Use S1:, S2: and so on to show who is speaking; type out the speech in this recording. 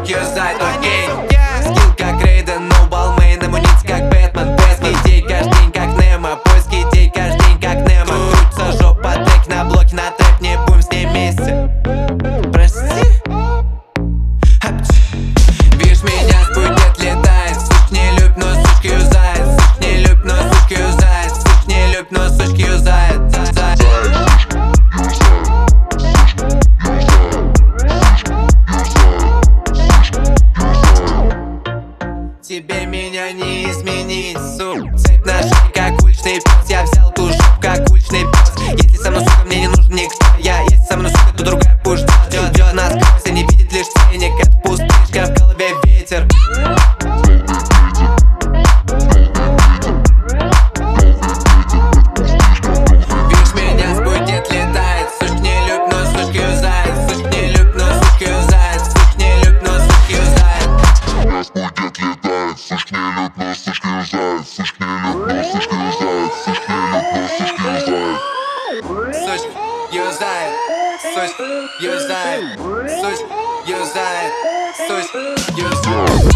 S1: юзает, окей. Скилл как Рейден, но балмейн, амуниция как Бэтмен. Без идей каждый день как Немо, поиск идей каждый день как Немо. Крутится жопа, трек на блоке, на трэп, не будем с ней вместе. Прости. Видишь меня, спутник летает. Сучки не любит, но сучки юзает. Сучки не любит, но сучки юзает. Сучки не любит, но сучки юзает. Тебе меня не изменить, сука. Цепь на шее, как уличный пес. Я взял ту жопу, как уличный пес. Если со мной, сука, мне не нужен никто. Если со мной, сука, то другая пусть ждет насквозь и не видит лишь ценник. Это пустышка, в голове ветер. Видишь меня, спутник летает. Сучки не любит, но сучки юзает. Сучки не любит, но сучки юзает. Сучки не любит, но сучки юзает.
S2: Спутник летает, сучки не любит, но сучки юзает. Сучки не любит, но сучки юзает. Сучки не любит, но сучки юзает.
S1: Сучки юзает. Сучки юзает. Сучки юзает. Сучки юзает.